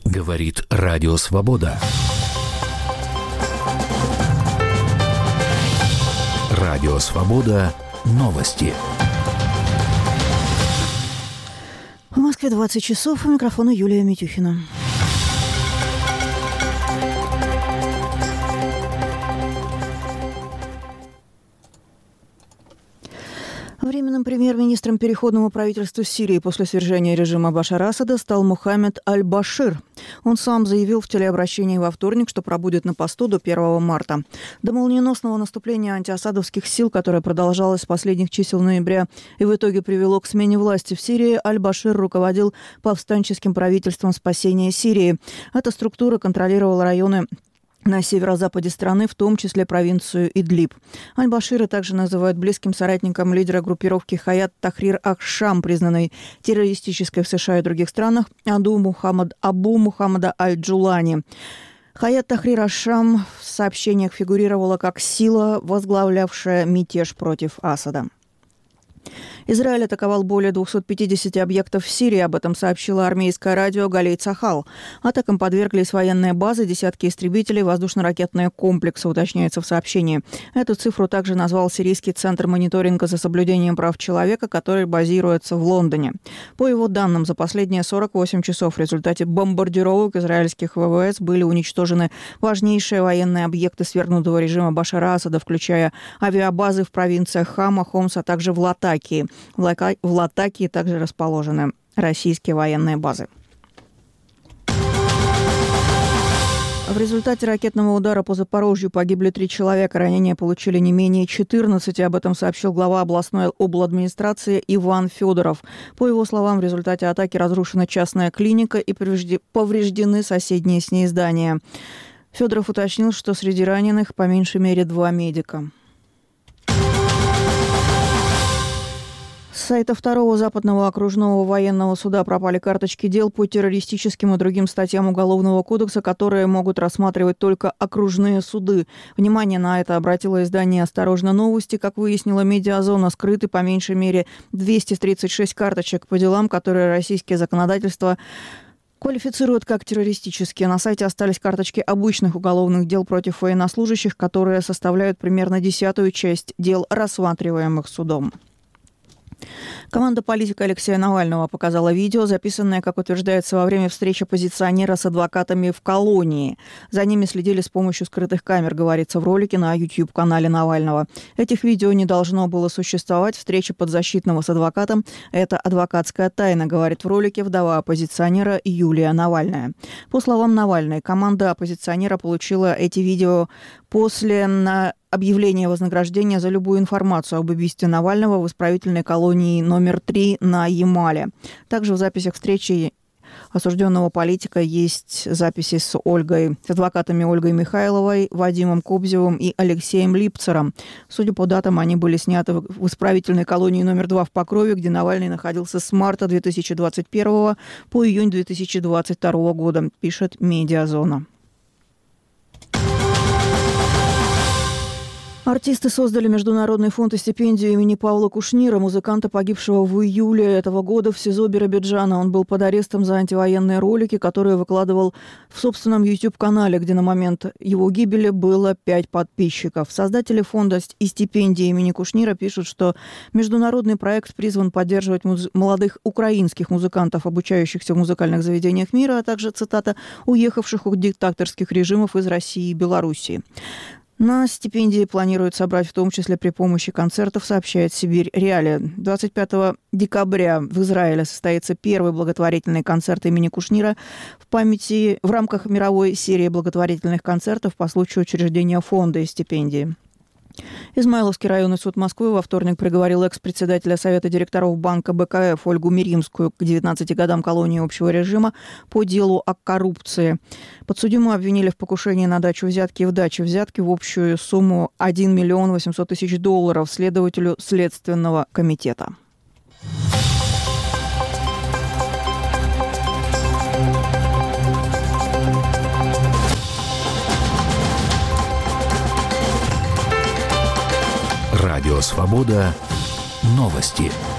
Говорит Радио Свобода. Радио Свобода. Новости. В Москве 20 часов. У микрофона Юлия Митюхина. Временным премьер-министром переходного правительства Сирии после свержения режима Башара Асада стал Мухаммед Аль-Башир. Он сам заявил в телеобращении во вторник, что пробудет на посту до 1 марта. До молниеносного наступления антиасадовских сил, которое продолжалось с последних чисел ноября и в итоге привело к смене власти в Сирии, Аль-Башир руководил повстанческим правительством спасения Сирии. Эта структура контролировала районы на северо-западе страны, в том числе провинцию Идлиб. Аль-Башира также называют близким соратником лидера группировки Хаят Тахрир аш-Шам, признанной террористической в США и других странах, Абу Мухаммада Аль-Джулани. Хаят Тахрир аш-Шам в сообщениях фигурировала как сила, возглавлявшая мятеж против Асада. Израиль атаковал более 250 объектов в Сирии, об этом сообщило армейское радио Галей Цахал. Атакам подверглись военные базы, десятки истребителей, воздушно-ракетные комплексы, уточняется в сообщении. Эту цифру также назвал Сирийский центр мониторинга за соблюдением прав человека, который базируется в Лондоне. По его данным, за последние 48 часов в результате бомбардировок израильских ВВС были уничтожены важнейшие военные объекты свергнутого режима Башара Асада, включая авиабазы в провинциях Хама, Хомс, а также в Латакии. В Латакии также расположены российские военные базы. В результате ракетного удара по Запорожью погибли 3 человека, ранения получили не менее 14. Об этом сообщил глава областной обладминистрации Иван Федоров. По его словам, в результате атаки разрушена частная клиника и повреждены соседние с ней здания. Федоров уточнил, что среди раненых по меньшей мере 2 медика. С сайта 2-го Западного окружного военного суда пропали карточки дел по террористическим и другим статьям Уголовного кодекса, которые могут рассматривать только окружные суды. Внимание на это обратило издание «Осторожно, новости». Как выяснила Медиазона, скрыты по меньшей мере 236 карточек по делам, которые российские законодательства квалифицируют как террористические. На сайте остались карточки обычных уголовных дел против военнослужащих, которые составляют примерно 10-ю часть дел, рассматриваемых судом. Команда политика Алексея Навального показала видео, записанное, как утверждается, во время встречи оппозиционера с адвокатами в колонии. За ними следили с помощью скрытых камер, говорится в ролике на YouTube-канале Навального. Этих видео не должно было существовать. Встреча подзащитного с адвокатом – это адвокатская тайна, говорит в ролике вдова оппозиционера Юлия Навальная. По словам Навальной, команда оппозиционера получила эти видео после объявления вознаграждения за любую информацию об убийстве Навального в исправительной колонии номер 3 на Ямале. Также в записях встречи осужденного политика есть записи с адвокатами Ольгой Михайловой, Вадимом Кобзевым и Алексеем Липцером. Судя по датам, они были сняты в исправительной колонии номер 2 в Покрове, где Навальный находился с марта 2021 по июнь 2022 года, пишет Медиазона. Артисты создали международный фонд и стипендию имени Павла Кушнира, музыканта, погибшего в июле этого года в СИЗО Биробиджана. Он был под арестом за антивоенные ролики, которые выкладывал в собственном YouTube-канале, где на момент его гибели было 5 подписчиков. Создатели фонда и стипендии имени Кушнира пишут, что международный проект призван поддерживать молодых украинских музыкантов, обучающихся в музыкальных заведениях мира, а также, цитата, «уехавших от диктаторских режимов из России и Белоруссии». На стипендии планируют собрать в том числе при помощи концертов, сообщает Сибирь Реалия. 25 декабря в Израиле состоится первый благотворительный концерт имени Кушнира в рамках мировой серии благотворительных концертов по случаю учреждения фонда и стипендии. Измайловский районный суд Москвы во вторник приговорил экс-председателя Совета директоров банка БКФ Ольгу Миримскую к 19 годам колонии общего режима по делу о коррупции. Подсудимую обвинили в покушении на дачу взятки и в даче взятки в общую сумму $1 800 000 следователю Следственного комитета. Радио Свобода. Новости.